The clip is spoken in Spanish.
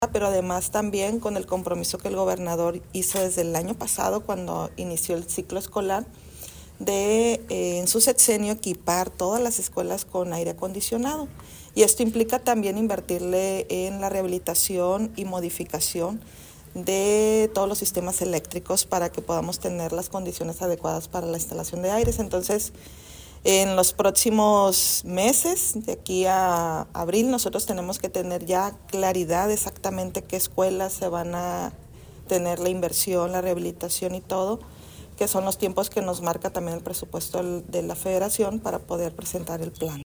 pero además también con el compromiso que el gobernador hizo desde el año pasado cuando inició el ciclo escolar de en su sexenio equipar todas las escuelas con aire acondicionado. Y esto implica también invertirle en la rehabilitación y modificación de todos los sistemas eléctricos para que podamos tener las condiciones adecuadas para la instalación de aires. Entonces, en los próximos meses, de aquí a abril, nosotros tenemos que tener ya claridad exactamente qué escuelas se van a tener la inversión, la rehabilitación y todo, que son los tiempos que nos marca también el presupuesto de la federación para poder presentar el plan.